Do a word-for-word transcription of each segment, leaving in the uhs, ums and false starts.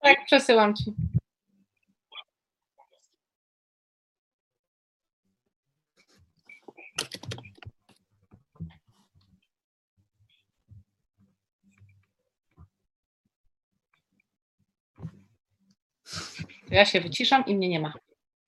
Tak, przesyłam ci. Ja się wyciszam i mnie nie ma.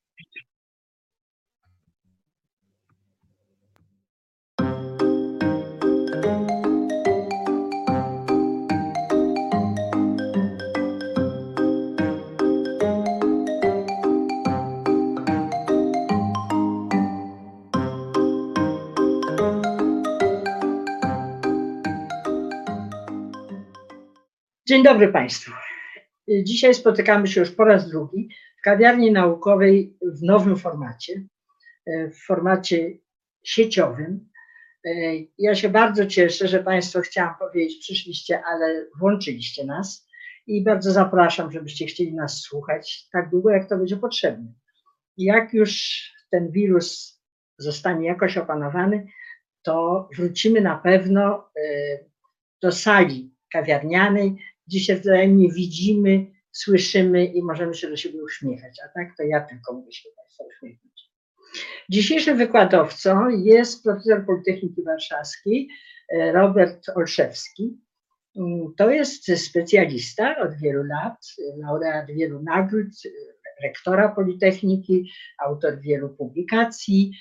Dzień dobry Państwu. Dzisiaj spotykamy się już po raz drugi w kawiarni naukowej w nowym formacie, w formacie sieciowym. Ja się bardzo cieszę, że Państwo, chciałam powiedzieć, przyszliście, ale włączyliście nas i bardzo zapraszam, żebyście chcieli nas słuchać tak długo, jak to będzie potrzebne. Jak już ten wirus zostanie jakoś opanowany, to wrócimy na pewno do sali kawiarnianej, gdzie się wzajemnie widzimy, słyszymy i możemy się do siebie uśmiechać, a tak to ja tylko mogę się do Państwa uśmiechnąć. Dzisiejszym wykładowcą jest profesor Politechniki Warszawskiej Robert Olszewski. To jest specjalista od wielu lat, laureat wielu nagród, rektora Politechniki, autor wielu publikacji,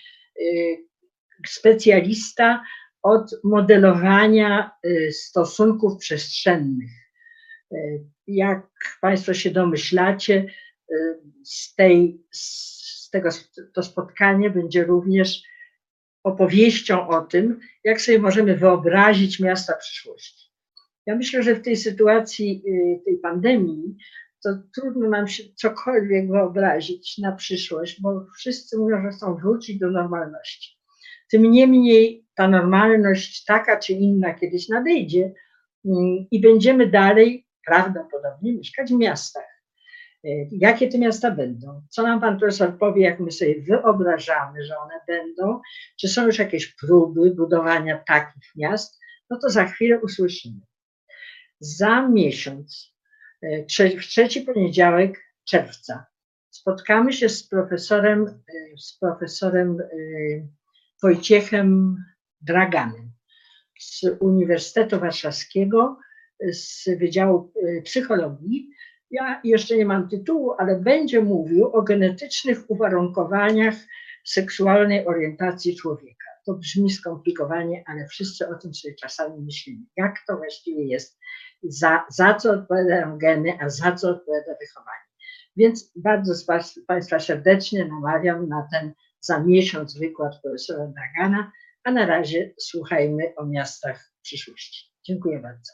specjalista od modelowania stosunków przestrzennych. Jak Państwo się domyślacie, z, tej, z tego to spotkanie będzie również opowieścią o tym, jak sobie możemy wyobrazić miasta przyszłości. Ja myślę, że w tej sytuacji tej pandemii to trudno nam się cokolwiek wyobrazić na przyszłość, bo wszyscy mówią, że chcą wrócić do normalności. Tym niemniej ta normalność taka czy inna kiedyś nadejdzie i będziemy dalej prawdopodobnie mieszkać w miastach. Jakie te miasta będą? Co nam pan profesor powie, jak my sobie wyobrażamy, że one będą? Czy są już jakieś próby budowania takich miast? No to za chwilę usłyszymy. Za miesiąc, w trzeci poniedziałek czerwca, spotkamy się z profesorem, z profesorem Wojciechem Draganem z Uniwersytetu Warszawskiego, z Wydziału Psychologii. Ja jeszcze nie mam tytułu, ale będzie mówił o genetycznych uwarunkowaniach seksualnej orientacji człowieka. To brzmi skomplikowanie, ale wszyscy o tym sobie czasami myślimy. Jak to właściwie jest? Za, za co odpowiadają geny, a za co odpowiada wychowanie? Więc bardzo Państwa serdecznie namawiam na ten za miesiąc wykład profesora Dragana, a na razie słuchajmy o miastach przyszłości. Dziękuję bardzo.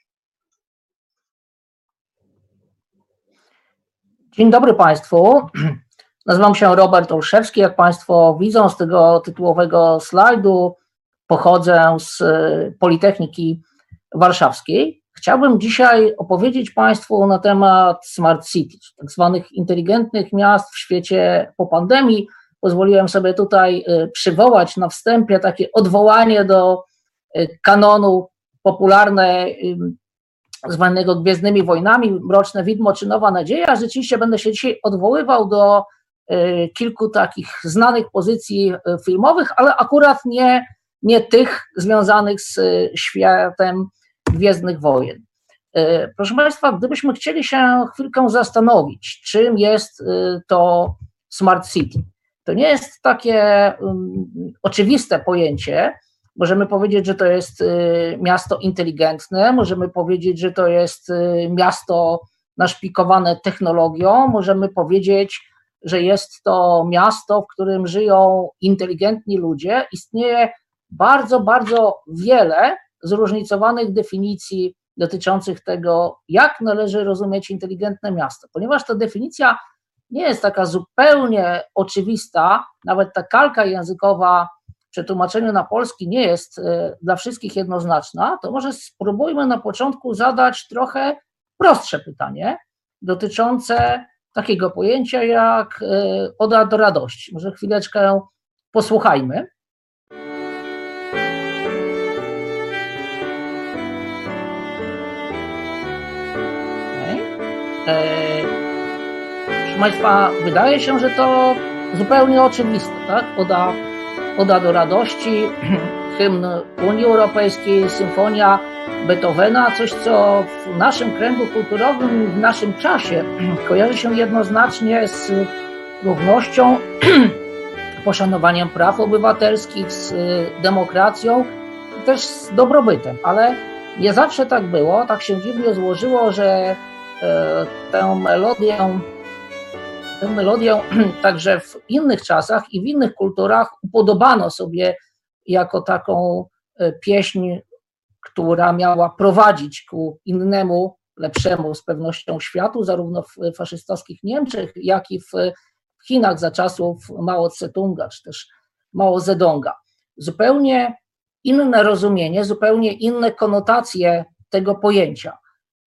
Dzień dobry Państwu. Nazywam się Robert Olszewski. Jak Państwo widzą z tego tytułowego slajdu, pochodzę z Politechniki Warszawskiej. Chciałbym dzisiaj opowiedzieć Państwu na temat Smart City, tak zwanych inteligentnych miast w świecie po pandemii. Pozwoliłem sobie tutaj przywołać na wstępie takie odwołanie do kanonu popularne zwanego Gwiezdnymi Wojnami, Mroczne Widmo czy Nowa Nadzieja. Rzeczywiście będę się dzisiaj odwoływał do kilku takich znanych pozycji filmowych, ale akurat nie, nie tych związanych z światem Gwiezdnych Wojen. Proszę Państwa, gdybyśmy chcieli się chwilkę zastanowić, czym jest to Smart City, to nie jest takie um, oczywiste pojęcie. Możemy powiedzieć, że to jest y, miasto inteligentne, możemy powiedzieć, że to jest y, miasto naszpikowane technologią, możemy powiedzieć, że jest to miasto, w którym żyją inteligentni ludzie. Istnieje bardzo, bardzo wiele zróżnicowanych definicji dotyczących tego, jak należy rozumieć inteligentne miasto, ponieważ ta definicja nie jest taka zupełnie oczywista, nawet ta kalka językowa w przetłumaczeniu na polski nie jest dla wszystkich jednoznaczna, to może spróbujmy na początku zadać trochę prostsze pytanie dotyczące takiego pojęcia jak oda do radości. Może chwileczkę posłuchajmy. Proszę Państwa, wydaje się, że to zupełnie oczywiste, tak? Oda, Oda do radości, hymn Unii Europejskiej, symfonia Beethovena, coś co w naszym kręgu kulturowym, w naszym czasie kojarzy się jednoznacznie z równością, poszanowaniem praw obywatelskich, z demokracją i też z dobrobytem, ale nie zawsze tak było, tak się dziwnie złożyło, że e, tę melodię, tę melodię także w innych czasach i w innych kulturach upodobano sobie jako taką pieśń, która miała prowadzić ku innemu, lepszemu z pewnością światu, zarówno w faszystowskich Niemczech, jak i w Chinach za czasów Mao Tse-tunga, czy też Mao Zedonga. Zupełnie inne rozumienie, zupełnie inne konotacje tego pojęcia.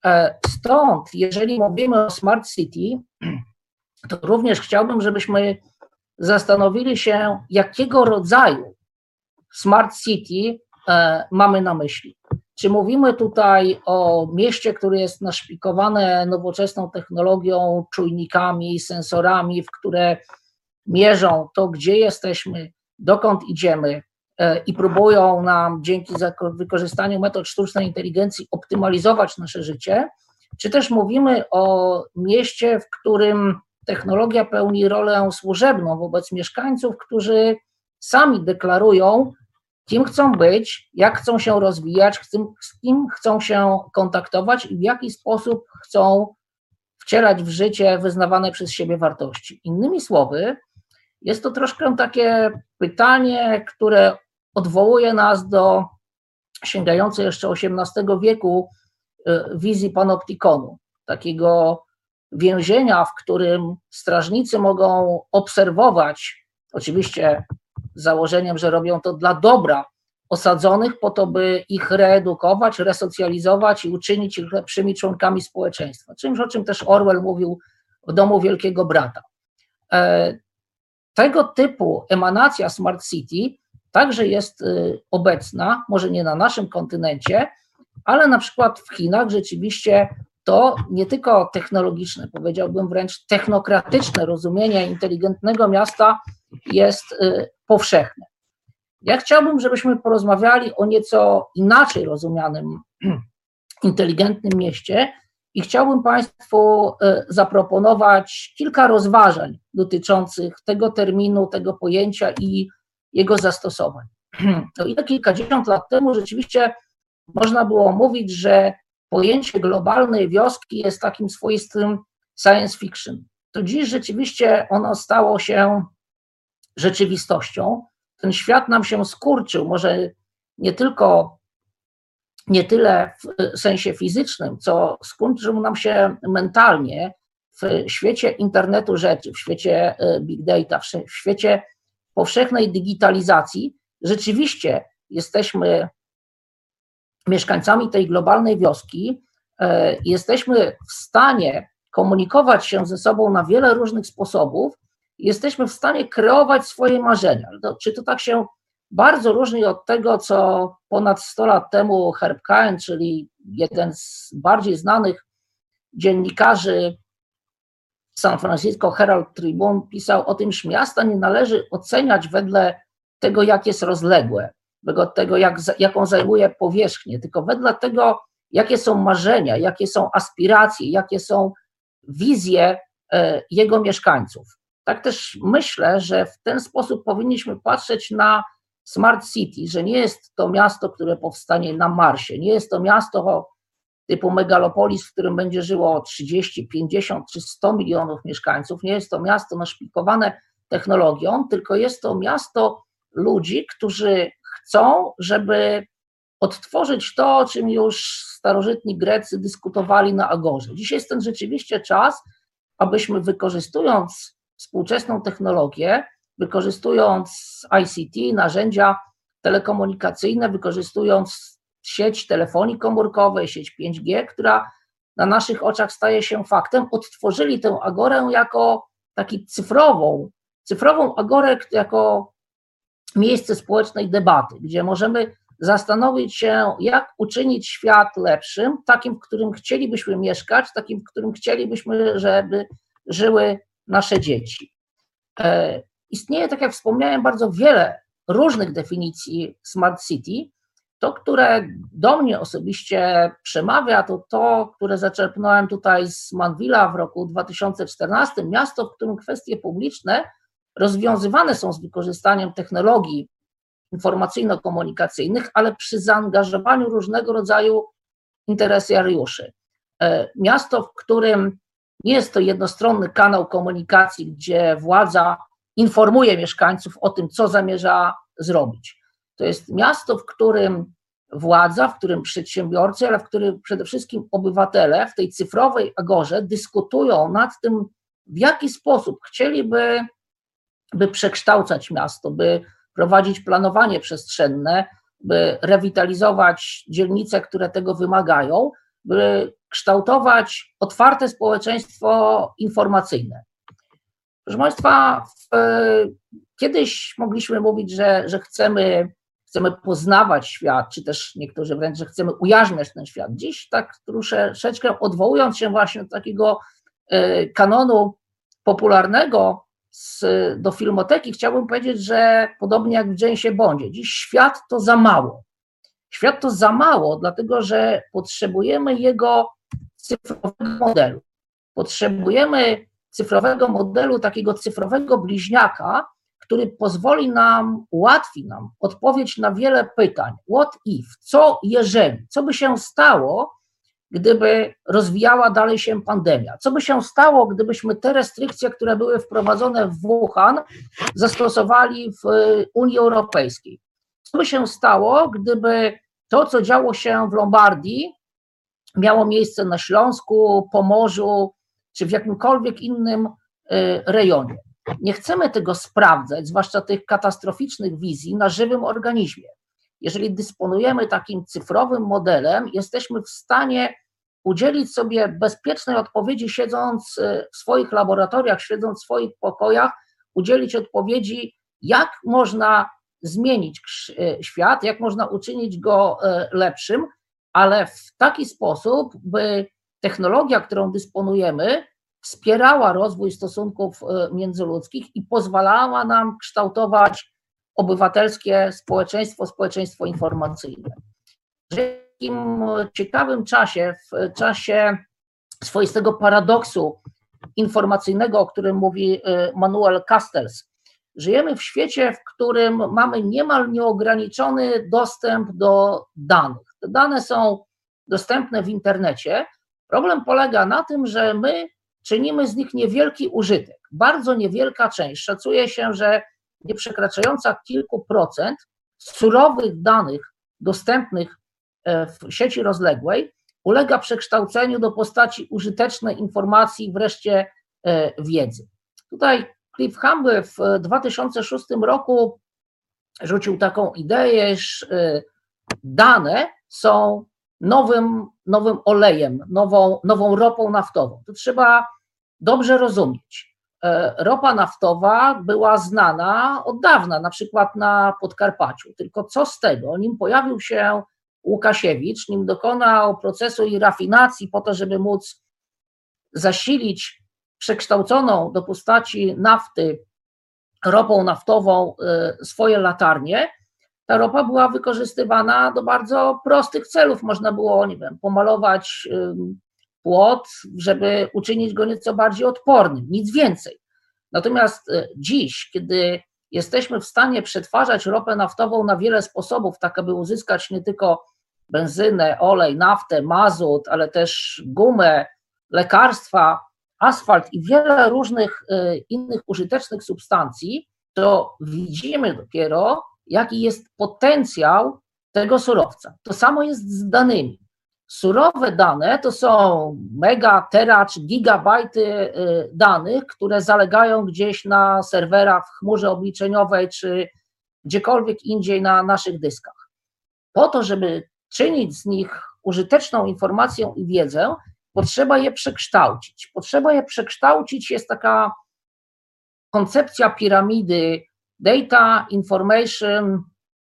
Stąd, jeżeli mówimy o Smart City, to również chciałbym, żebyśmy zastanowili się, jakiego rodzaju Smart City mamy na myśli. Czy mówimy tutaj o mieście, które jest naszpikowane nowoczesną technologią, czujnikami, sensorami, w które mierzą to, gdzie jesteśmy, dokąd idziemy i próbują nam dzięki wykorzystaniu metod sztucznej inteligencji optymalizować nasze życie? Czy też mówimy o mieście, w którym technologia pełni rolę służebną wobec mieszkańców, którzy sami deklarują, kim chcą być, jak chcą się rozwijać, z kim chcą się kontaktować i w jaki sposób chcą wcielać w życie wyznawane przez siebie wartości. Innymi słowy, jest to troszkę takie pytanie, które odwołuje nas do sięgającej jeszcze osiemnastego wieku wizji panoptikonu, takiego więzienia, w którym strażnicy mogą obserwować, oczywiście z założeniem, że robią to dla dobra osadzonych, po to, by ich reedukować, resocjalizować i uczynić ich lepszymi członkami społeczeństwa. Czymś, o czym też Orwell mówił w Domu Wielkiego Brata. Tego typu emanacja Smart City także jest obecna, może nie na naszym kontynencie, ale na przykład w Chinach rzeczywiście to nie tylko technologiczne, powiedziałbym wręcz technokratyczne rozumienie inteligentnego miasta jest powszechne. Ja chciałbym, żebyśmy porozmawiali o nieco inaczej rozumianym inteligentnym mieście i chciałbym Państwu zaproponować kilka rozważań dotyczących tego terminu, tego pojęcia i jego zastosowań. O ile kilkadziesiąt lat temu rzeczywiście można było mówić, że pojęcie globalnej wioski jest takim swoistym science fiction, to dziś rzeczywiście ono stało się rzeczywistością. Ten świat nam się skurczył, może nie tylko, nie tyle w sensie fizycznym, co skurczył nam się mentalnie w świecie internetu rzeczy, w świecie big data, w świecie powszechnej digitalizacji. Rzeczywiście jesteśmy mieszkańcami tej globalnej wioski, jesteśmy w stanie komunikować się ze sobą na wiele różnych sposobów, jesteśmy w stanie kreować swoje marzenia. Czy to tak się bardzo różni od tego, co ponad sto lat temu Herb Caen, czyli jeden z bardziej znanych dziennikarzy San Francisco Herald Tribune, pisał o tym, że miasta nie należy oceniać wedle tego, jak jest rozległe, wedle tego, jak, jaką zajmuje powierzchnię, tylko wedle tego, jakie są marzenia, jakie są aspiracje, jakie są wizje jego mieszkańców. Tak też myślę, że w ten sposób powinniśmy patrzeć na Smart City, że nie jest to miasto, które powstanie na Marsie, nie jest to miasto typu megalopolis, w którym będzie żyło trzydzieści, pięćdziesiąt czy sto milionów mieszkańców, nie jest to miasto naszpikowane technologią, tylko jest to miasto ludzi, którzy chcą, żeby odtworzyć to, o czym już starożytni Grecy dyskutowali na Agorze. Dziś jest ten rzeczywiście czas, abyśmy wykorzystując współczesną technologię, wykorzystując I C T, narzędzia telekomunikacyjne, wykorzystując sieć telefonii komórkowej, sieć pięć G, która na naszych oczach staje się faktem, odtworzyli tę agorę jako taki cyfrową, cyfrową agorę jako miejsce społecznej debaty, gdzie możemy zastanowić się, jak uczynić świat lepszym, takim, w którym chcielibyśmy mieszkać, takim, w którym chcielibyśmy, żeby żyły nasze dzieci. Istnieje, tak jak wspomniałem, bardzo wiele różnych definicji Smart City. To, które do mnie osobiście przemawia, to to, które zaczerpnąłem tutaj z Manville'a w roku dwa tysiące czternastym, miasto, w którym kwestie publiczne rozwiązywane są z wykorzystaniem technologii informacyjno-komunikacyjnych, ale przy zaangażowaniu różnego rodzaju interesariuszy. Miasto, w którym nie jest to jednostronny kanał komunikacji, gdzie władza informuje mieszkańców o tym, co zamierza zrobić. To jest miasto, w którym władza, w którym przedsiębiorcy, ale w którym przede wszystkim obywatele w tej cyfrowej agorze dyskutują nad tym, w jaki sposób chcieliby by przekształcać miasto, by prowadzić planowanie przestrzenne, by rewitalizować dzielnice, które tego wymagają, by kształtować otwarte społeczeństwo informacyjne. Proszę Państwa, w, kiedyś mogliśmy mówić, że, że chcemy, chcemy poznawać świat, czy też niektórzy wręcz, że chcemy ujarzmiać ten świat. Dziś tak troszeczkę odwołując się właśnie do takiego kanonu popularnego z, do filmoteki, chciałbym powiedzieć, że podobnie jak w Jamesie Bondzie, dziś świat to za mało. Świat to za mało, dlatego że potrzebujemy jego cyfrowego modelu. Potrzebujemy cyfrowego modelu, takiego cyfrowego bliźniaka, który pozwoli nam, ułatwi nam odpowiedź na wiele pytań. What if? Co jeżeli? Co by się stało, gdyby rozwijała dalej się pandemia? Co by się stało, gdybyśmy te restrykcje, które były wprowadzone w Wuhan, zastosowali w Unii Europejskiej? Co by się stało, gdyby to, co działo się w Lombardii, miało miejsce na Śląsku, Pomorzu, czy w jakimkolwiek innym rejonie? Nie chcemy tego sprawdzać, zwłaszcza tych katastroficznych wizji, na żywym organizmie. Jeżeli dysponujemy takim cyfrowym modelem, jesteśmy w stanie udzielić sobie bezpiecznej odpowiedzi, siedząc w swoich laboratoriach, siedząc w swoich pokojach, udzielić odpowiedzi, jak można zmienić świat, jak można uczynić go lepszym, ale w taki sposób, by technologia, którą dysponujemy, wspierała rozwój stosunków międzyludzkich i pozwalała nam kształtować obywatelskie społeczeństwo, społeczeństwo informacyjne. W takim ciekawym czasie, w czasie swoistego paradoksu informacyjnego, o którym mówi Manuel Castells, żyjemy w świecie, w którym mamy niemal nieograniczony dostęp do danych. Te dane są dostępne w internecie. Problem polega na tym, że my czynimy z nich niewielki użytek. Bardzo niewielka część, szacuje się, że nie przekraczająca kilku procent surowych danych dostępnych w sieci rozległej ulega przekształceniu do postaci użytecznej informacji, wreszcie wiedzy. Tutaj Cliff Humble w dwa tysiące szóstym roku rzucił taką ideę, że dane są nowym, nowym olejem, nową, nową ropą naftową. To trzeba dobrze rozumieć. Ropa naftowa była znana od dawna, na przykład na Podkarpaciu, tylko co z tego? Nim pojawił się Łukasiewicz, nim dokonał procesu i rafinacji po to, żeby móc zasilić przekształconą do postaci nafty ropą naftową swoje latarnie, ta ropa była wykorzystywana do bardzo prostych celów. Można było, nie wiem, pomalować płot, żeby uczynić go nieco bardziej odpornym, nic więcej. Natomiast dziś, kiedy jesteśmy w stanie przetwarzać ropę naftową na wiele sposobów, tak aby uzyskać nie tylko benzynę, olej, naftę, mazut, ale też gumę, lekarstwa, asfalt i wiele różnych innych użytecznych substancji, to widzimy dopiero, jaki jest potencjał tego surowca. To samo jest z danymi. Surowe dane to są mega, tera czy gigabajty danych, które zalegają gdzieś na serwerach w chmurze obliczeniowej czy gdziekolwiek indziej na naszych dyskach. Po to, żeby czynić z nich użyteczną informację i wiedzę, potrzeba je przekształcić. Potrzeba je przekształcić, jest taka koncepcja piramidy data, information,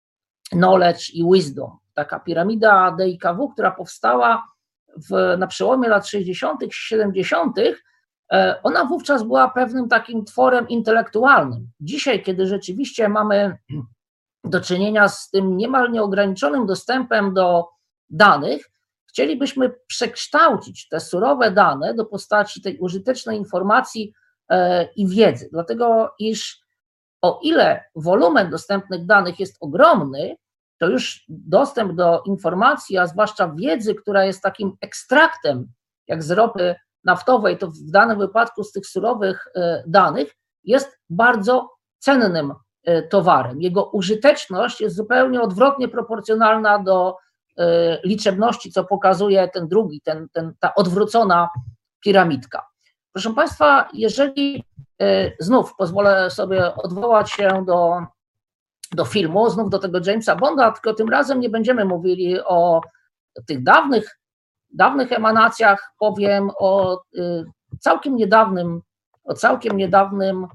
knowledge i wisdom. Taka piramida D I K W, która powstała w, na przełomie lat sześćdziesiątych, siedemdziesiątych, ona wówczas była pewnym takim tworem intelektualnym. Dzisiaj, kiedy rzeczywiście mamy do czynienia z tym niemal nieograniczonym dostępem do danych, chcielibyśmy przekształcić te surowe dane do postaci tej użytecznej informacji i wiedzy, dlatego iż o ile wolumen dostępnych danych jest ogromny, to już dostęp do informacji, a zwłaszcza wiedzy, która jest takim ekstraktem, jak z ropy naftowej, to w danym wypadku z tych surowych danych, jest bardzo cennym towarem. Jego użyteczność jest zupełnie odwrotnie proporcjonalna do liczebności, co pokazuje ten drugi, ten, ten, ta odwrócona piramidka. Proszę Państwa, jeżeli znów pozwolę sobie odwołać się do, do filmu, znów do tego Jamesa Bonda, tylko tym razem nie będziemy mówili o tych dawnych, dawnych emanacjach, powiem o całkiem niedawnym, o całkiem niedawnym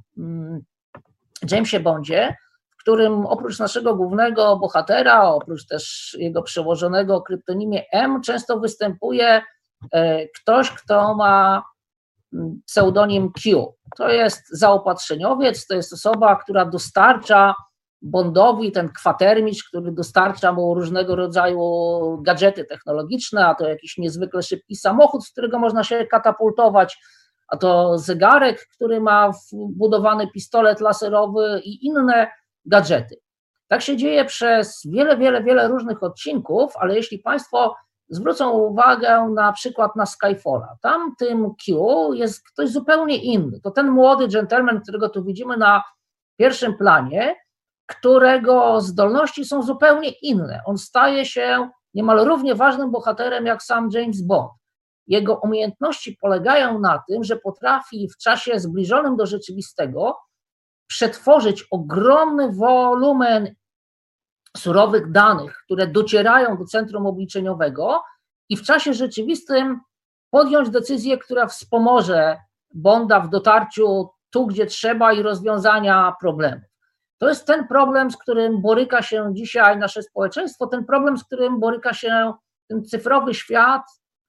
Jamesie Bondzie, w którym oprócz naszego głównego bohatera, oprócz też jego przełożonego o kryptonimie M, często występuje ktoś, kto ma pseudonim Q. To jest zaopatrzeniowiec, to jest osoba, która dostarcza Bondowi ten kwatermistrz, który dostarcza mu różnego rodzaju gadżety technologiczne, a to jakiś niezwykle szybki samochód, z którego można się katapultować, a to zegarek, który ma wbudowany pistolet laserowy i inne gadżety. Tak się dzieje przez wiele, wiele, wiele różnych odcinków, ale jeśli Państwo zwrócą uwagę na przykład na Skyfalla, tam tym Q jest ktoś zupełnie inny. To ten młody dżentelmen, którego tu widzimy na pierwszym planie, którego zdolności są zupełnie inne. On staje się niemal równie ważnym bohaterem jak sam James Bond. Jego umiejętności polegają na tym, że potrafi w czasie zbliżonym do rzeczywistego przetworzyć ogromny wolumen surowych danych, które docierają do centrum obliczeniowego i w czasie rzeczywistym podjąć decyzję, która wspomoże Bonda w dotarciu tu, gdzie trzeba i rozwiązania problemu. To jest ten problem, z którym boryka się dzisiaj nasze społeczeństwo, ten problem, z którym boryka się ten cyfrowy świat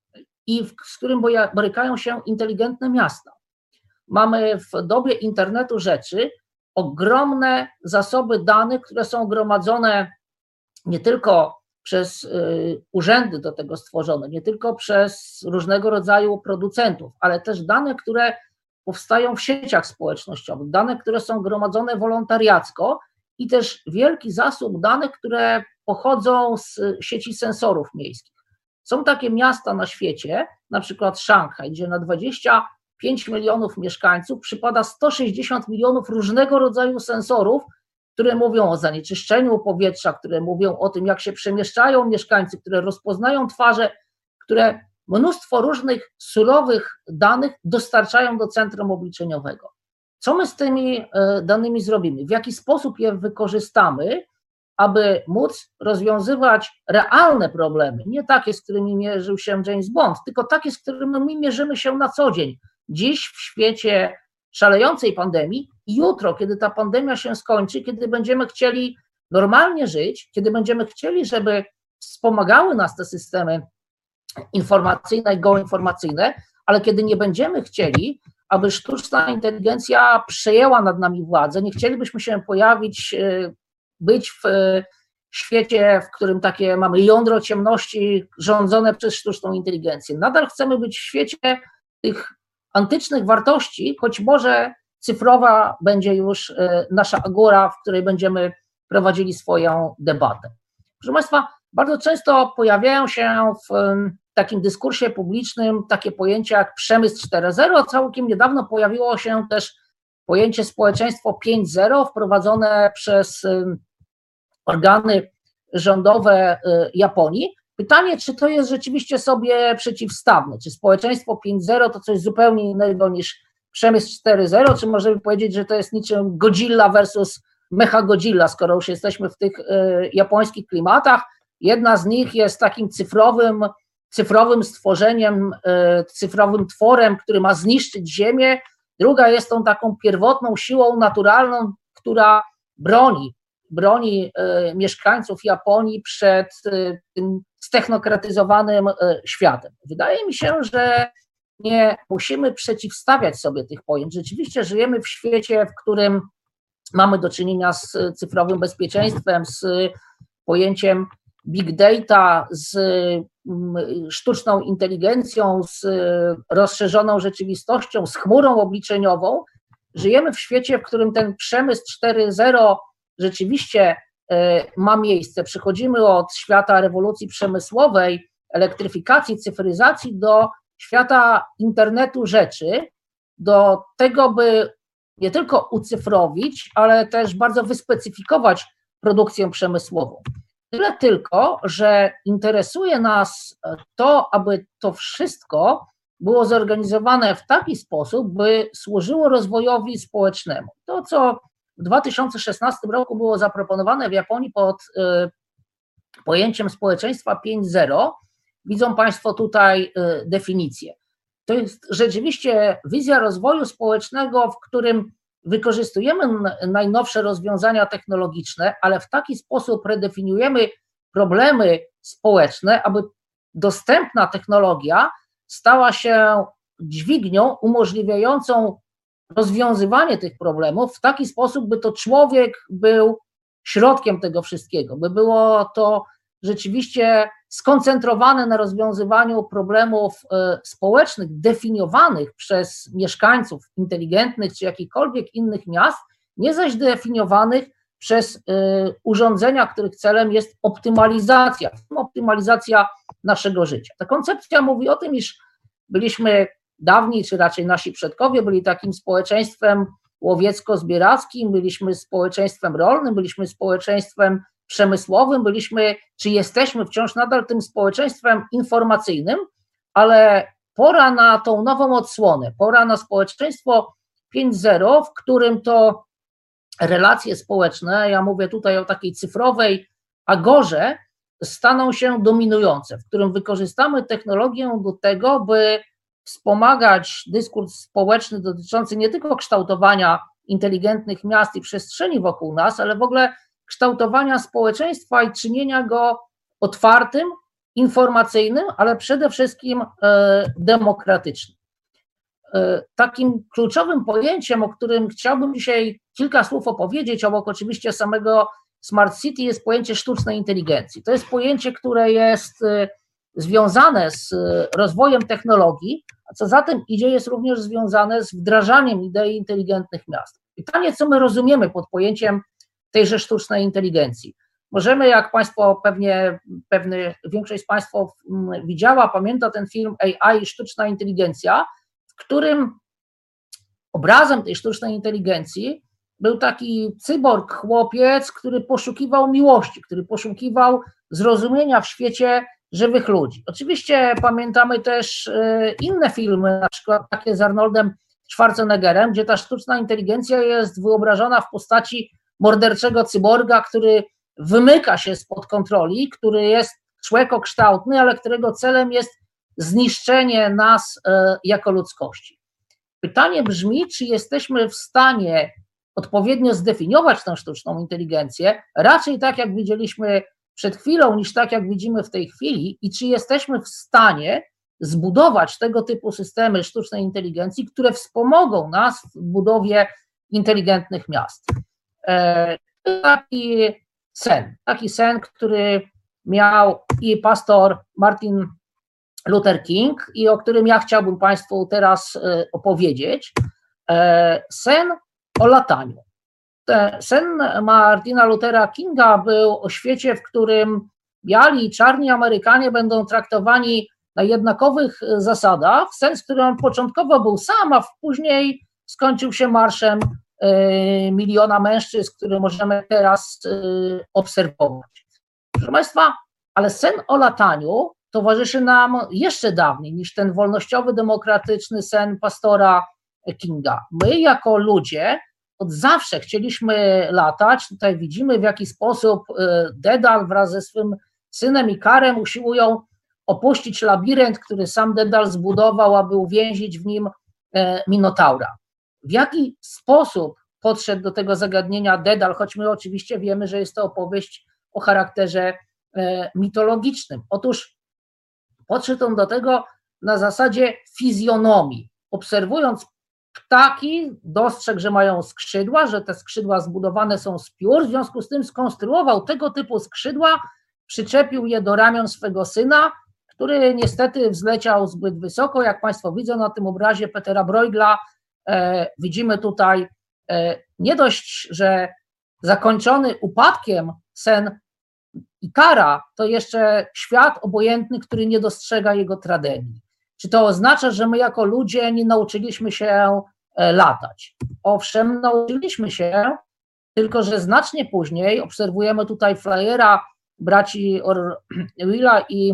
i z którym borykają się inteligentne miasta. Mamy w dobie internetu rzeczy ogromne zasoby danych, które są gromadzone nie tylko przez y, urzędy do tego stworzone, nie tylko przez różnego rodzaju producentów, ale też dane, które powstają w sieciach społecznościowych, dane, które są gromadzone wolontariacko i też wielki zasób danych, które pochodzą z sieci sensorów miejskich. Są takie miasta na świecie, na przykład Szanghaj, gdzie na dwadzieścia pięć milionów mieszkańców przypada sto sześćdziesiąt milionów różnego rodzaju sensorów, które mówią o zanieczyszczeniu powietrza, które mówią o tym, jak się przemieszczają mieszkańcy, które rozpoznają twarze, które mnóstwo różnych surowych danych dostarczają do centrum obliczeniowego. Co my z tymi danymi zrobimy? W jaki sposób je wykorzystamy, aby móc rozwiązywać realne problemy, nie takie, z którymi mierzył się James Bond, tylko takie, z którymi my mierzymy się na co dzień. Dziś w świecie szalejącej pandemii i jutro, kiedy ta pandemia się skończy, kiedy będziemy chcieli normalnie żyć, kiedy będziemy chcieli, żeby wspomagały nas te systemy informacyjne i geoinformacyjne, ale kiedy nie będziemy chcieli, aby sztuczna inteligencja przejęła nad nami władzę, nie chcielibyśmy się pojawić, być w świecie, w którym takie mamy jądro ciemności rządzone przez sztuczną inteligencję. Nadal chcemy być w świecie tych antycznych wartości, choć może cyfrowa będzie już nasza agora, w której będziemy prowadzili swoją debatę. Proszę Państwa, bardzo często pojawiają się w takim dyskursie publicznym takie pojęcia jak przemysł cztery zero, a całkiem niedawno pojawiło się też pojęcie społeczeństwo pięć zero wprowadzone przez organy rządowe Japonii. Pytanie, czy to jest rzeczywiście sobie przeciwstawne, czy społeczeństwo pięć zero to coś zupełnie innego niż przemysł cztery zero, czy możemy powiedzieć, że to jest niczym Godzilla versus Mechagodzilla, skoro już jesteśmy w tych y, japońskich klimatach. Jedna z nich jest takim cyfrowym, cyfrowym stworzeniem, y, cyfrowym tworem, który ma zniszczyć Ziemię, druga jest tą taką pierwotną siłą naturalną, która broni broni mieszkańców Japonii przed tym ztechnokratyzowanym światem. Wydaje mi się, że nie musimy przeciwstawiać sobie tych pojęć. Rzeczywiście żyjemy w świecie, w którym mamy do czynienia z cyfrowym bezpieczeństwem, z pojęciem big data, z sztuczną inteligencją, z rozszerzoną rzeczywistością, z chmurą obliczeniową. Żyjemy w świecie, w którym ten przemysł cztery zero rzeczywiście ma miejsce. Przechodzimy od świata rewolucji przemysłowej, elektryfikacji, cyfryzacji do świata internetu rzeczy, do tego, by nie tylko ucyfrowić, ale też bardzo wyspecyfikować produkcję przemysłową. Tyle tylko, że interesuje nas to, aby to wszystko było zorganizowane w taki sposób, by służyło rozwojowi społecznemu. To, co w dwa tysiące szesnastym roku było zaproponowane w Japonii pod y, pojęciem społeczeństwa pięć zero, widzą Państwo tutaj y, definicję. To jest rzeczywiście wizja rozwoju społecznego, w którym wykorzystujemy najnowsze rozwiązania technologiczne, ale w taki sposób redefiniujemy problemy społeczne, aby dostępna technologia stała się dźwignią umożliwiającą rozwiązywanie tych problemów w taki sposób, by to człowiek był środkiem tego wszystkiego, by było to rzeczywiście skoncentrowane na rozwiązywaniu problemów społecznych definiowanych przez mieszkańców inteligentnych czy jakichkolwiek innych miast, nie zaś definiowanych przez urządzenia, których celem jest optymalizacja, optymalizacja naszego życia. Ta koncepcja mówi o tym, iż byliśmy dawniej, czy raczej nasi przodkowie byli takim społeczeństwem łowiecko-zbierackim, byliśmy społeczeństwem rolnym, byliśmy społeczeństwem przemysłowym, byliśmy, czy jesteśmy wciąż nadal tym społeczeństwem informacyjnym, ale pora na tą nową odsłonę, pora na społeczeństwo pięć zero, w którym to relacje społeczne, ja mówię tutaj o takiej cyfrowej agorze, staną się dominujące, w którym wykorzystamy technologię do tego, by wspomagać dyskurs społeczny dotyczący nie tylko kształtowania inteligentnych miast i przestrzeni wokół nas, ale w ogóle kształtowania społeczeństwa i czynienia go otwartym, informacyjnym, ale przede wszystkim demokratycznym. Takim kluczowym pojęciem, o którym chciałbym dzisiaj kilka słów opowiedzieć, obok oczywiście samego Smart City, jest pojęcie sztucznej inteligencji. To jest pojęcie, które jest związane z rozwojem technologii, a co za tym idzie, jest również związane z wdrażaniem idei inteligentnych miast. Pytanie, co my rozumiemy pod pojęciem tejże sztucznej inteligencji. Możemy, jak Państwo pewnie, pewnie większość z Państwa widziała, pamięta ten film A I i sztuczna inteligencja, w którym obrazem tej sztucznej inteligencji był taki cyborg, chłopiec, który poszukiwał miłości, który poszukiwał zrozumienia w świecie żywych ludzi. Oczywiście pamiętamy też inne filmy, na przykład takie z Arnoldem Schwarzeneggerem, gdzie ta sztuczna inteligencja jest wyobrażona w postaci morderczego cyborga, który wymyka się spod kontroli, który jest człowiekokształtny, ale którego celem jest zniszczenie nas jako ludzkości. Pytanie brzmi, czy jesteśmy w stanie odpowiednio zdefiniować tę sztuczną inteligencję, raczej tak jak widzieliśmy przed chwilą, niż tak jak widzimy w tej chwili, i czy jesteśmy w stanie zbudować tego typu systemy sztucznej inteligencji, które wspomogą nas w budowie inteligentnych miast. Taki sen, taki sen, który miał i pastor Martin Luther King i o którym ja chciałbym Państwu teraz opowiedzieć. Sen o lataniu. Sen Martina Luthera Kinga był o świecie, w którym biali i czarni Amerykanie będą traktowani na jednakowych zasadach. Sen, z którym początkowo był sam, a później skończył się marszem miliona mężczyzn, który możemy teraz obserwować. Proszę Państwa, ale sen o lataniu towarzyszy nam jeszcze dawniej niż ten wolnościowy, demokratyczny sen pastora Kinga. My jako ludzie od zawsze chcieliśmy latać. Tutaj widzimy, w jaki sposób Dedal wraz ze swym synem Ikarem usiłują opuścić labirynt, który sam Dedal zbudował, aby uwięzić w nim Minotaura. W jaki sposób podszedł do tego zagadnienia Dedal, choć my oczywiście wiemy, że jest to opowieść o charakterze mitologicznym. Otóż podszedł on do tego na zasadzie fizjonomii. Obserwując ptaki, dostrzegł, że mają skrzydła, że te skrzydła zbudowane są z piór, w związku z tym skonstruował tego typu skrzydła, przyczepił je do ramion swego syna, który niestety wzleciał zbyt wysoko. Jak Państwo widzą na tym obrazie Petera Bruegla, e, widzimy tutaj e, nie dość, że zakończony upadkiem sen Ikara, to jeszcze świat obojętny, który nie dostrzega jego tragedii. Czy to oznacza, że my jako ludzie nie nauczyliśmy się latać? Owszem, nauczyliśmy się, tylko że znacznie później, obserwujemy tutaj flyera braci Willa i,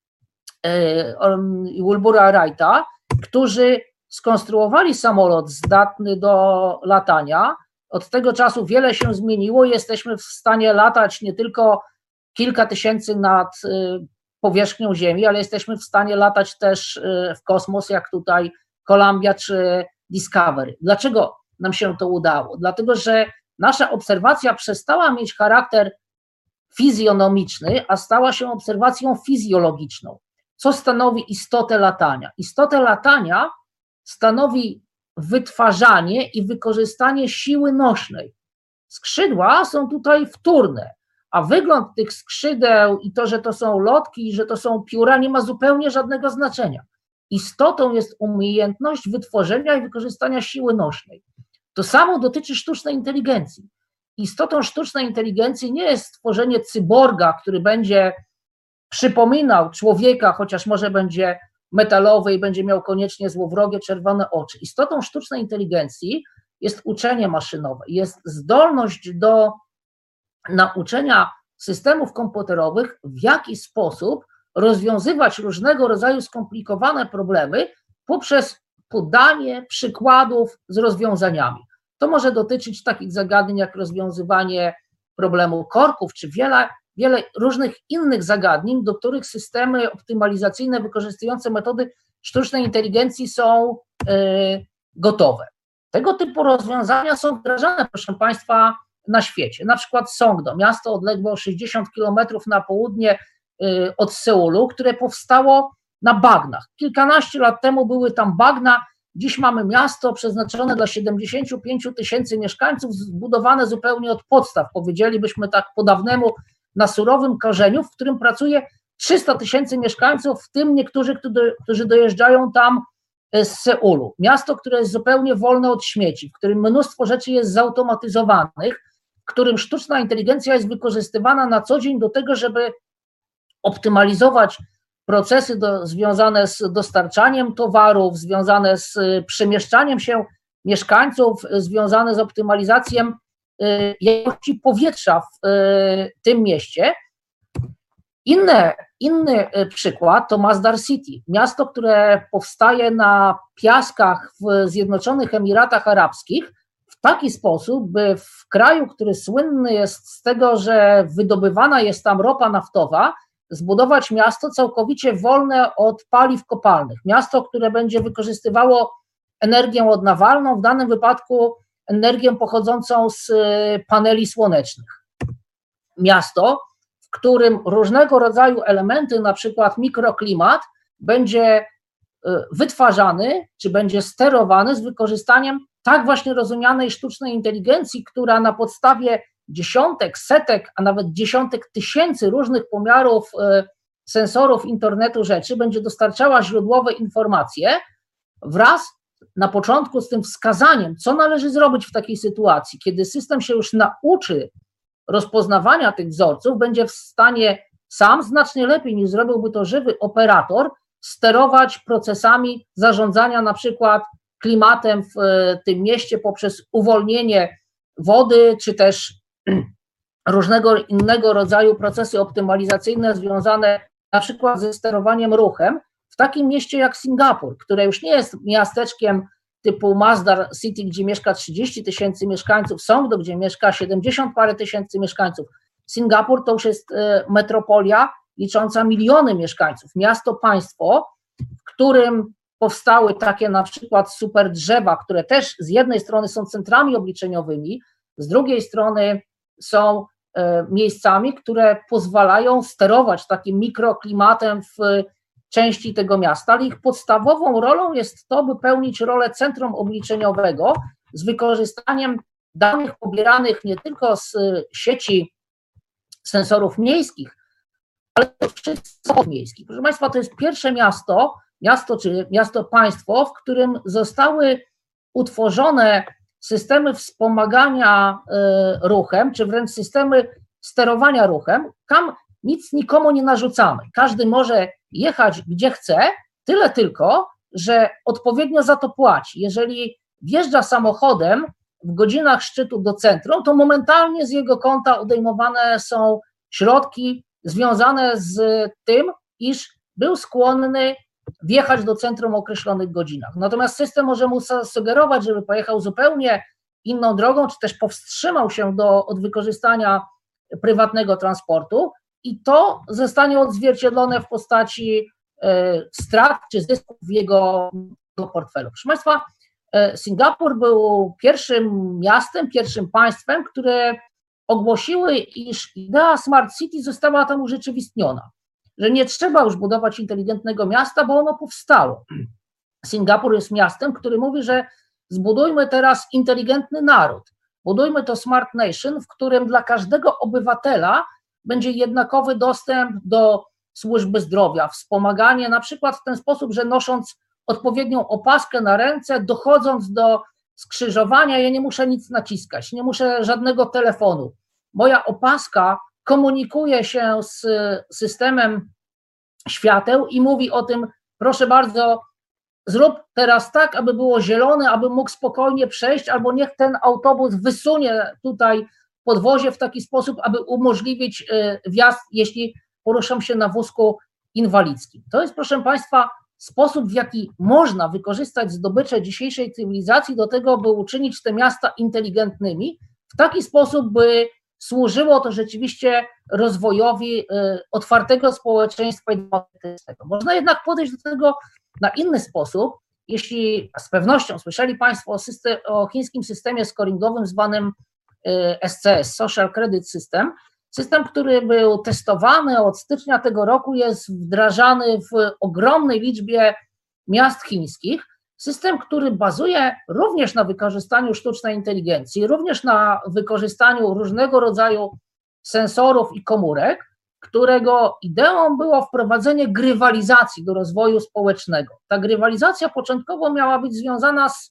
i Wilbura Wrighta, którzy skonstruowali samolot zdatny do latania. Od tego czasu wiele się zmieniło, jesteśmy w stanie latać nie tylko kilka tysięcy nad powierzchnią Ziemi, ale jesteśmy w stanie latać też w kosmos, jak tutaj Columbia czy Discovery. Dlaczego nam się to udało? Dlatego, że nasza obserwacja przestała mieć charakter fizjonomiczny, a stała się obserwacją fizjologiczną. Co stanowi istotę latania? Istotę latania stanowi wytwarzanie i wykorzystanie siły nośnej. Skrzydła są tutaj wtórne, a wygląd tych skrzydeł i to, że to są lotki, że to są pióra, nie ma zupełnie żadnego znaczenia. Istotą jest umiejętność wytworzenia i wykorzystania siły nośnej. To samo dotyczy sztucznej inteligencji. Istotą sztucznej inteligencji nie jest stworzenie cyborga, który będzie przypominał człowieka, chociaż może będzie metalowy i będzie miał koniecznie złowrogie czerwone oczy. Istotą sztucznej inteligencji jest uczenie maszynowe, jest zdolność do nauczenia systemów komputerowych, w jaki sposób rozwiązywać różnego rodzaju skomplikowane problemy poprzez podanie przykładów z rozwiązaniami. To może dotyczyć takich zagadnień jak rozwiązywanie problemu korków, czy wiele, wiele różnych innych zagadnień, do których systemy optymalizacyjne wykorzystujące metody sztucznej inteligencji są y, gotowe. Tego typu rozwiązania są wdrażane, proszę Państwa, na świecie. Na przykład Songdo, miasto odległe o sześćdziesiąt kilometrów na południe y, od Seulu, które powstało na bagnach. Kilkanaście lat temu były tam bagna, dziś mamy miasto przeznaczone dla siedemdziesięciu pięciu tysięcy mieszkańców, zbudowane zupełnie od podstaw, powiedzielibyśmy tak po dawnemu, na surowym korzeniu, w którym pracuje trzysta tysięcy mieszkańców, w tym niektórzy, którzy dojeżdżają tam z Seulu. Miasto, które jest zupełnie wolne od śmieci, w którym mnóstwo rzeczy jest zautomatyzowanych, w którym sztuczna inteligencja jest wykorzystywana na co dzień do tego, żeby optymalizować procesy do, związane z dostarczaniem towarów, związane z przemieszczaniem się mieszkańców, związane z optymalizacją y, jakości powietrza w y, tym mieście. Inne, inny przykład to Masdar City, miasto, które powstaje na piaskach w Zjednoczonych Emiratach Arabskich w taki sposób, by w kraju, który słynny jest z tego, że wydobywana jest tam ropa naftowa, zbudować miasto całkowicie wolne od paliw kopalnych. Miasto, które będzie wykorzystywało energię odnawialną, w danym wypadku energię pochodzącą z paneli słonecznych. Miasto, w którym różnego rodzaju elementy, na przykład mikroklimat, będzie wytwarzany, czy będzie sterowany z wykorzystaniem tak właśnie rozumianej sztucznej inteligencji, która na podstawie dziesiątek, setek, a nawet dziesiątek tysięcy różnych pomiarów sensorów internetu rzeczy będzie dostarczała źródłowe informacje wraz na początku z tym wskazaniem, co należy zrobić w takiej sytuacji, kiedy system się już nauczy rozpoznawania tych wzorców, będzie w stanie sam znacznie lepiej niż zrobiłby to żywy operator sterować procesami zarządzania na przykład klimatem w tym mieście poprzez uwolnienie wody, czy też różnego innego rodzaju procesy optymalizacyjne związane na przykład ze sterowaniem ruchem w takim mieście jak Singapur, które już nie jest miasteczkiem typu Masdar City, gdzie mieszka trzydzieści tysięcy mieszkańców, Songdo, gdzie mieszka siedemdziesiąt parę tysięcy mieszkańców. Singapur to już jest metropolia licząca miliony mieszkańców, miasto-państwo, w którym powstały takie na przykład super drzewa, które też z jednej strony są centrami obliczeniowymi, z drugiej strony są miejscami, które pozwalają sterować takim mikroklimatem w części tego miasta, ale ich podstawową rolą jest to, by pełnić rolę centrum obliczeniowego z wykorzystaniem danych pobieranych nie tylko z sieci sensorów miejskich, ale też wszystkich miejskich. Proszę Państwa, to jest pierwsze miasto, miasto czy miasto-państwo, w którym zostały utworzone systemy wspomagania ruchem, czy wręcz systemy sterowania ruchem. Tam nic nikomu nie narzucamy. Każdy może jechać gdzie chce, tyle tylko, że odpowiednio za to płaci. Jeżeli wjeżdża samochodem w godzinach szczytu do centrum, to momentalnie z jego konta odejmowane są środki związane z tym, iż był skłonny wjechać do centrum w określonych godzinach. Natomiast system może mu sugerować, żeby pojechał zupełnie inną drogą, czy też powstrzymał się do, od wykorzystania prywatnego transportu i to zostanie odzwierciedlone w postaci e, strat czy zysków w jego, jego portfelu. Proszę Państwa, e, Singapur był pierwszym miastem, pierwszym państwem, które ogłosiły, iż idea Smart City została tam urzeczywistniona, że nie trzeba już budować inteligentnego miasta, bo ono powstało. Singapur jest miastem, który mówi, że zbudujmy teraz inteligentny naród, budujmy to Smart Nation, w którym dla każdego obywatela będzie jednakowy dostęp do służby zdrowia, wspomaganie na przykład w ten sposób, że nosząc odpowiednią opaskę na ręce, dochodząc do skrzyżowania, ja nie muszę nic naciskać, nie muszę żadnego telefonu. Moja opaska komunikuje się z systemem świateł i mówi o tym, proszę bardzo, zrób teraz tak, aby było zielone, aby mógł spokojnie przejść, albo niech ten autobus wysunie tutaj podwozie w taki sposób, aby umożliwić wjazd, jeśli poruszam się na wózku inwalidzkim. To jest, proszę Państwa, sposób, w jaki można wykorzystać zdobycze dzisiejszej cywilizacji do tego, by uczynić te miasta inteligentnymi, w taki sposób, by służyło to rzeczywiście rozwojowi otwartego społeczeństwa i demokratycznego. Można jednak podejść do tego na inny sposób. Jeśli z pewnością słyszeli Państwo o, system, o chińskim systemie scoringowym zwanym S C S, Social Credit System, system, który był testowany od stycznia tego roku, jest wdrażany w ogromnej liczbie miast chińskich. System, który bazuje również na wykorzystaniu sztucznej inteligencji, również na wykorzystaniu różnego rodzaju sensorów i komórek, którego ideą było wprowadzenie grywalizacji do rozwoju społecznego. Ta grywalizacja początkowo miała być związana z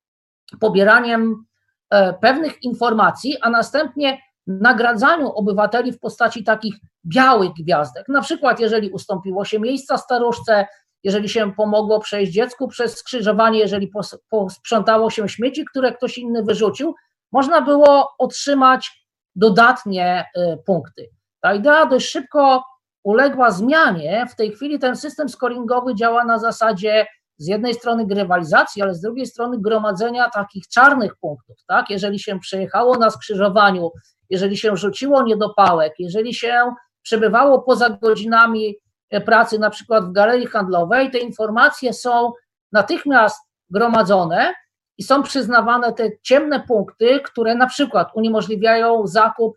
pobieraniem pewnych informacji, a następnie nagradzaniu obywateli w postaci takich białych gwiazdek. Na przykład, jeżeli ustąpiło się miejsca staruszce, jeżeli się pomogło przejść dziecku przez skrzyżowanie, jeżeli posprzątało się śmieci, które ktoś inny wyrzucił, można było otrzymać dodatnie punkty. Ta idea dość szybko uległa zmianie. W tej chwili ten system scoringowy działa na zasadzie z jednej strony grywalizacji, ale z drugiej strony gromadzenia takich czarnych punktów. Tak? Jeżeli się przejechało na skrzyżowaniu, jeżeli się rzuciło niedopałek, jeżeli się przebywało poza godzinami pracy, na przykład w galerii handlowej, te informacje są natychmiast gromadzone i są przyznawane te ciemne punkty, które na przykład uniemożliwiają zakup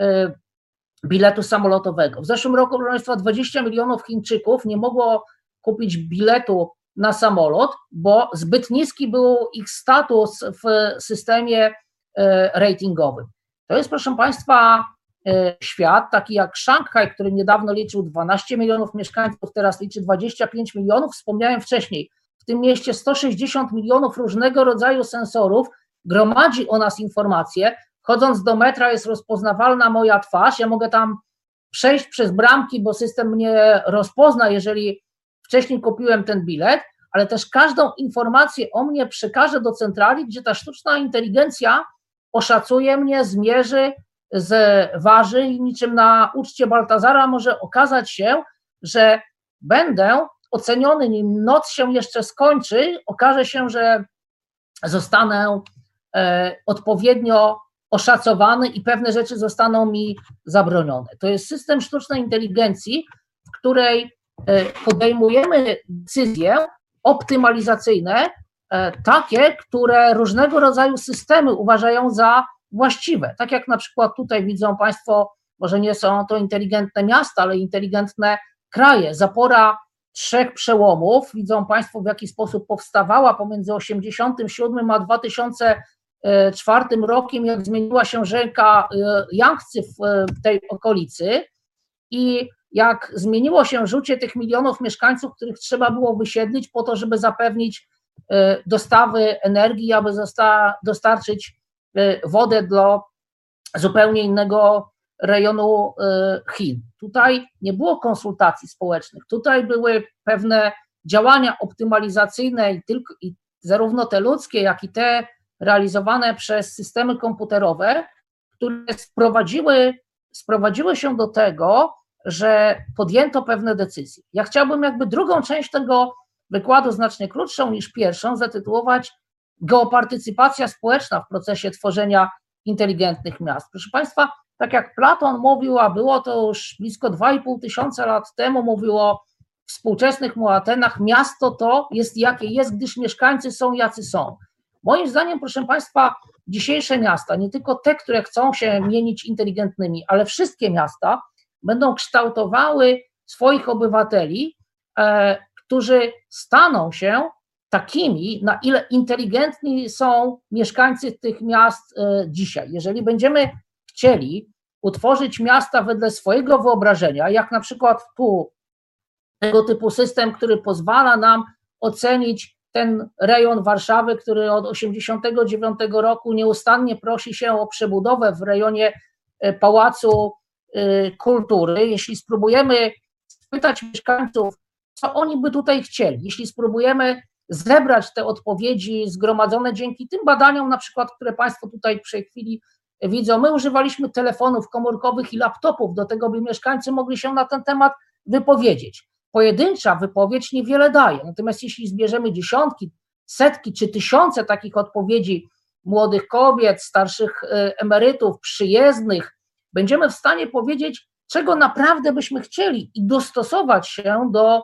biletu samolotowego. W zeszłym roku, proszę Państwa, dwadzieścia milionów Chińczyków nie mogło kupić biletu na samolot, bo zbyt niski był ich status w systemie ratingowym. To jest, proszę Państwa, świat taki jak Szanghaj, który niedawno liczył dwanaście milionów mieszkańców, teraz liczy dwadzieścia pięć milionów. Wspomniałem wcześniej, w tym mieście sto sześćdziesiąt milionów różnego rodzaju sensorów gromadzi o nas informacje. Chodząc do metra jest rozpoznawalna moja twarz, ja mogę tam przejść przez bramki, bo system mnie rozpozna, jeżeli wcześniej kupiłem ten bilet, ale też każdą informację o mnie przekażę do centrali, gdzie ta sztuczna inteligencja oszacuje mnie, zmierzy, zważy i niczym na uczcie Baltazara może okazać się, że będę oceniony, nim noc się jeszcze skończy, okaże się, że zostanę e, odpowiednio oszacowany i pewne rzeczy zostaną mi zabronione. To jest system sztucznej inteligencji, w której podejmujemy decyzję, optymalizacyjne, takie, które różnego rodzaju systemy uważają za właściwe. Tak jak na przykład tutaj widzą Państwo, może nie są to inteligentne miasta, ale inteligentne kraje. Zapora trzech przełomów, widzą Państwo, w jaki sposób powstawała pomiędzy osiemdziesiątym siódmym a dwa tysiące czwartym rokiem, jak zmieniła się rzeka Jangtzy w tej okolicy i jak zmieniło się życie tych milionów mieszkańców, których trzeba było wysiedlić po to, żeby zapewnić dostawy energii, aby dostarczyć wodę dla zupełnie innego rejonu Chin. Tutaj nie było konsultacji społecznych, tutaj były pewne działania optymalizacyjne i, tylko, i zarówno te ludzkie, jak i te realizowane przez systemy komputerowe, które sprowadziły, sprowadziły się do tego, że podjęto pewne decyzje. Ja chciałbym jakby drugą część tego wykładu, znacznie krótszą niż pierwszą, zatytułować Geopartycypacja społeczna w procesie tworzenia inteligentnych miast. Proszę Państwa, tak jak Platon mówił, a było to już blisko dwa i pół tysiąca lat temu, mówił o współczesnych mu Atenach, miasto to jest jakie jest, gdyż mieszkańcy są jacy są. Moim zdaniem, proszę Państwa, dzisiejsze miasta, nie tylko te, które chcą się mienić inteligentnymi, ale wszystkie miasta będą kształtowały swoich obywateli, e, którzy staną się takimi, na ile inteligentni są mieszkańcy tych miast e, dzisiaj. Jeżeli będziemy chcieli utworzyć miasta wedle swojego wyobrażenia, jak na przykład tu tego typu system, który pozwala nam ocenić ten rejon Warszawy, który od osiemdziesiątego dziewiątego roku nieustannie prosi się o przebudowę w rejonie Pałacu Kultury. Jeśli spróbujemy spytać mieszkańców, co oni by tutaj chcieli, jeśli spróbujemy zebrać te odpowiedzi zgromadzone dzięki tym badaniom, na przykład, które Państwo tutaj w tej chwili widzą, my używaliśmy telefonów komórkowych i laptopów do tego, by mieszkańcy mogli się na ten temat wypowiedzieć. Pojedyncza wypowiedź niewiele daje, natomiast jeśli zbierzemy dziesiątki, setki czy tysiące takich odpowiedzi młodych kobiet, starszych emerytów, przyjezdnych, będziemy w stanie powiedzieć, czego naprawdę byśmy chcieli i dostosować się do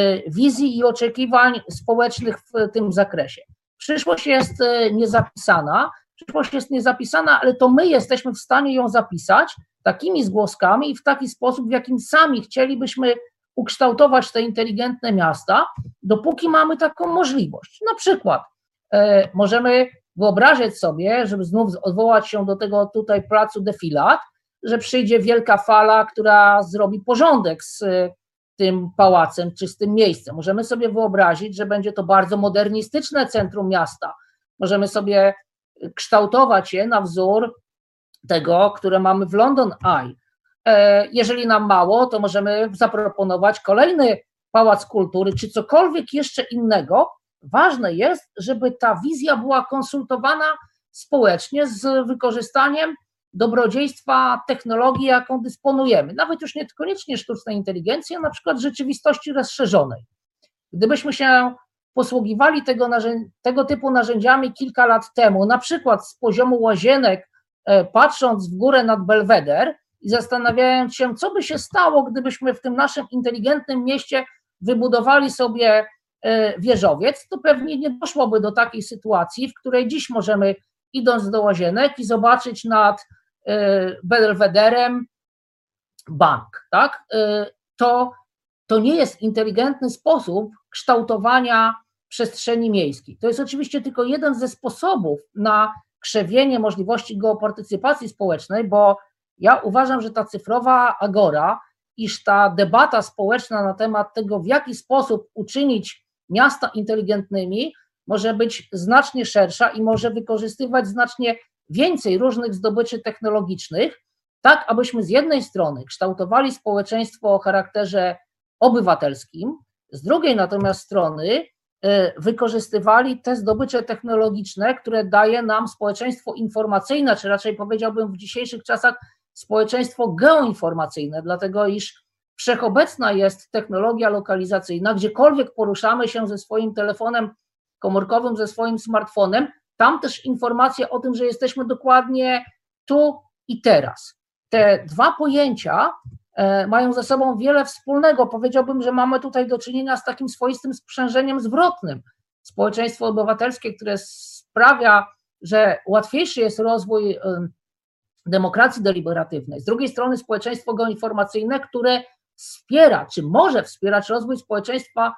wizji i oczekiwań społecznych w tym zakresie. Przyszłość jest niezapisana, przyszłość jest niezapisana, ale to my jesteśmy w stanie ją zapisać takimi zgłoskami i w taki sposób, w jakim sami chcielibyśmy ukształtować te inteligentne miasta, dopóki mamy taką możliwość. Na przykład e, możemy wyobrazić sobie, żeby znów odwołać się do tego tutaj placu Defilat, że przyjdzie wielka fala, która zrobi porządek z tym pałacem czy z tym miejscem. Możemy sobie wyobrazić, że będzie to bardzo modernistyczne centrum miasta. Możemy sobie kształtować je na wzór tego, które mamy w London Eye. Jeżeli nam mało, to możemy zaproponować kolejny pałac kultury, czy cokolwiek jeszcze innego. Ważne jest, żeby ta wizja była konsultowana społecznie z wykorzystaniem dobrodziejstwa technologii, jaką dysponujemy. Nawet już niekoniecznie sztucznej inteligencji, a na przykład rzeczywistości rozszerzonej. Gdybyśmy się posługiwali tego, narzędzi, tego typu narzędziami kilka lat temu, na przykład z poziomu łazienek, patrząc w górę nad Belweder, i zastanawiając się, co by się stało, gdybyśmy w tym naszym inteligentnym mieście wybudowali sobie wieżowiec, to pewnie nie doszłoby do takiej sytuacji, w której dziś możemy, idąc do łazienek i zobaczyć nad Belwederem bank, tak? To, to nie jest inteligentny sposób kształtowania przestrzeni miejskiej. To jest oczywiście tylko jeden ze sposobów na krzewienie możliwości geopartycypacji społecznej, bo ja uważam, że ta cyfrowa agora, iż ta debata społeczna na temat tego, w jaki sposób uczynić miasta inteligentnymi, może być znacznie szersza i może wykorzystywać znacznie więcej różnych zdobyczy technologicznych, tak abyśmy z jednej strony kształtowali społeczeństwo o charakterze obywatelskim, z drugiej natomiast strony wykorzystywali te zdobycze technologiczne, które daje nam społeczeństwo informacyjne, czy raczej powiedziałbym w dzisiejszych czasach społeczeństwo geoinformacyjne, dlatego iż wszechobecna jest technologia lokalizacyjna, gdziekolwiek poruszamy się ze swoim telefonem komórkowym, ze swoim smartfonem, tam też informacja o tym, że jesteśmy dokładnie tu i teraz. Te dwa pojęcia mają ze sobą wiele wspólnego. Powiedziałbym, że mamy tutaj do czynienia z takim swoistym sprzężeniem zwrotnym. Społeczeństwo obywatelskie, które sprawia, że łatwiejszy jest rozwój demokracji deliberatywnej. Z drugiej strony społeczeństwo geoinformacyjne, które wspiera, czy może wspierać rozwój społeczeństwa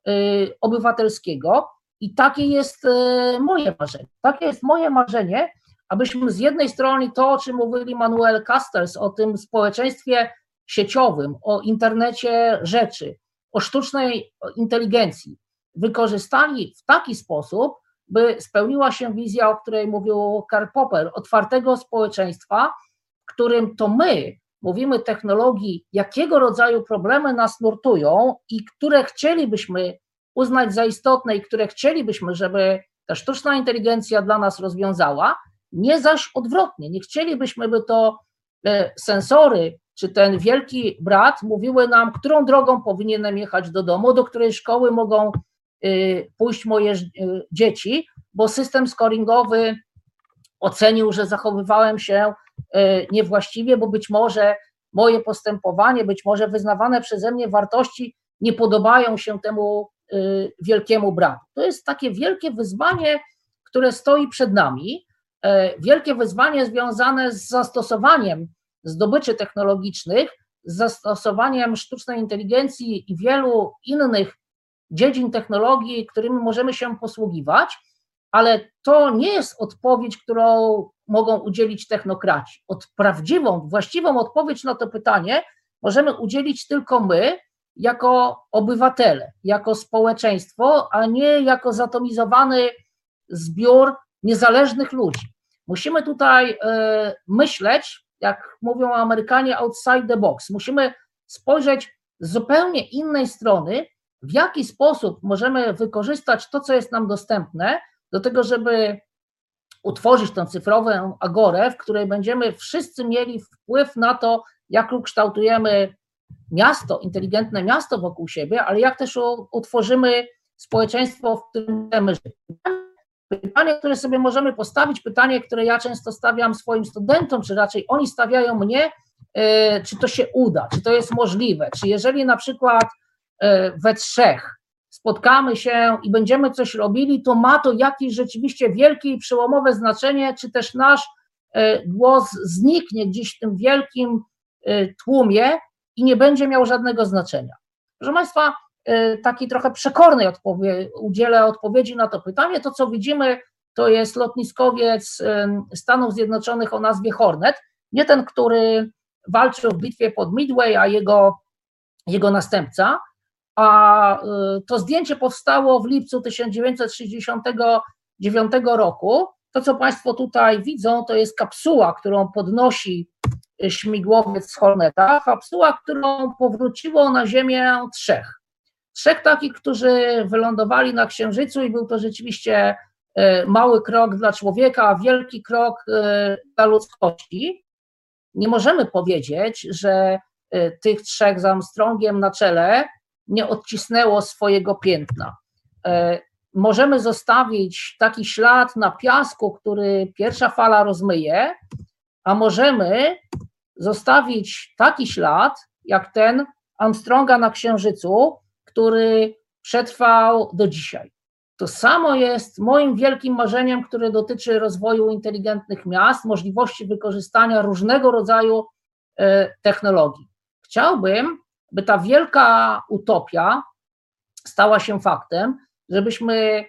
obywatelskiego i takie jest moje marzenie. Takie jest moje marzenie, abyśmy z jednej strony to, o czym mówili Manuel Castells, o tym społeczeństwie sieciowym, o internecie rzeczy, o sztucznej inteligencji, wykorzystali w taki sposób, by spełniła się wizja, o której mówił Karl Popper, otwartego społeczeństwa, w którym to my mówimy technologii, jakiego rodzaju problemy nas nurtują i które chcielibyśmy uznać za istotne i które chcielibyśmy, żeby ta sztuczna inteligencja dla nas rozwiązała, nie zaś odwrotnie. Nie chcielibyśmy, by to sensory czy ten wielki brat mówiły nam, którą drogą powinienem jechać do domu, do której szkoły mogą pójść moje dzieci, bo system scoringowy ocenił, że zachowywałem się niewłaściwie, bo być może moje postępowanie, być może wyznawane przeze mnie wartości nie podobają się temu wielkiemu bratu. To jest takie wielkie wyzwanie, które stoi przed nami, wielkie wyzwanie związane z zastosowaniem zdobyczy technologicznych, z zastosowaniem sztucznej inteligencji i wielu innych dziedzin technologii, którymi możemy się posługiwać, ale to nie jest odpowiedź, którą mogą udzielić technokraci. Od prawdziwą, właściwą odpowiedź na to pytanie możemy udzielić tylko my, jako obywatele, jako społeczeństwo, a nie jako zatomizowany zbiór niezależnych ludzi. Musimy tutaj myśleć, jak mówią Amerykanie, outside the box. Musimy spojrzeć z zupełnie innej strony, w jaki sposób możemy wykorzystać to, co jest nam dostępne, do tego, żeby utworzyć tę cyfrową agorę, w której będziemy wszyscy mieli wpływ na to, jak ukształtujemy miasto, inteligentne miasto wokół siebie, ale jak też utworzymy społeczeństwo, w którym chcemy żyć. Pytanie, które sobie możemy postawić, pytanie, które ja często stawiam swoim studentom, czy raczej oni stawiają mnie, czy to się uda, czy to jest możliwe, czy jeżeli na przykład we trzech spotkamy się i będziemy coś robili, to ma to jakieś rzeczywiście wielkie i przełomowe znaczenie, czy też nasz głos zniknie gdzieś w tym wielkim tłumie i nie będzie miał żadnego znaczenia. Proszę Państwa, takiej trochę przekornej odpowie- udzielę odpowiedzi na to pytanie. To, co widzimy, to jest lotniskowiec Stanów Zjednoczonych o nazwie Hornet, nie ten, który walczył w bitwie pod Midway, a jego, jego następca, a to zdjęcie powstało w lipcu tysiąc dziewięćset sześćdziesiątego dziewiątego roku. To, co Państwo tutaj widzą, to jest kapsuła, którą podnosi śmigłowiec z Horneta, kapsuła, którą powróciło na Ziemię trzech. Trzech takich, którzy wylądowali na Księżycu i był to rzeczywiście mały krok dla człowieka, a wielki krok dla ludzkości. Nie możemy powiedzieć, że tych trzech z Armstrongiem na czele nie odcisnęło swojego piętna. Możemy zostawić taki ślad na piasku, który pierwsza fala rozmyje, a możemy zostawić taki ślad, jak ten Armstronga na Księżycu, który przetrwał do dzisiaj. To samo jest moim wielkim marzeniem, które dotyczy rozwoju inteligentnych miast, możliwości wykorzystania różnego rodzaju technologii. Chciałbym, by ta wielka utopia stała się faktem, żebyśmy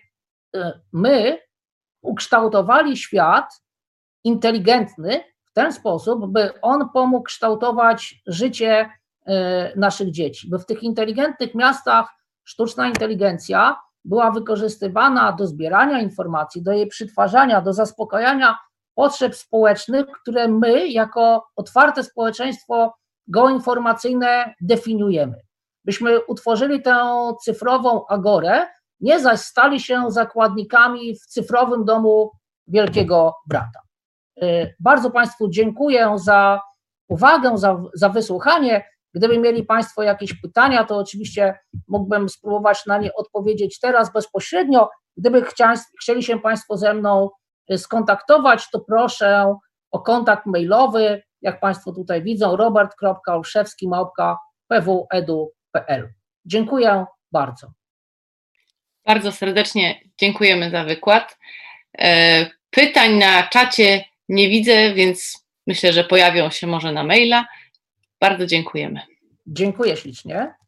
my ukształtowali świat inteligentny w ten sposób, by on pomógł kształtować życie naszych dzieci, by w tych inteligentnych miastach sztuczna inteligencja była wykorzystywana do zbierania informacji, do jej przetwarzania, do zaspokajania potrzeb społecznych, które my jako otwarte społeczeństwo geoinformacyjne definiujemy. Byśmy utworzyli tę cyfrową agorę, nie zaś stali się zakładnikami w cyfrowym domu wielkiego brata. Bardzo Państwu dziękuję za uwagę, za, za wysłuchanie. Gdyby mieli Państwo jakieś pytania, to oczywiście mógłbym spróbować na nie odpowiedzieć teraz bezpośrednio. Gdyby chcia, chcieli się Państwo ze mną skontaktować, to proszę o kontakt mailowy. jak Państwo tutaj widzą, robert kropka olszewski małpka p w edu kropka p l. Dziękuję bardzo. Bardzo serdecznie dziękujemy za wykład. Pytań na czacie nie widzę, więc myślę, że pojawią się może na maila. Bardzo dziękujemy. Dziękuję ślicznie.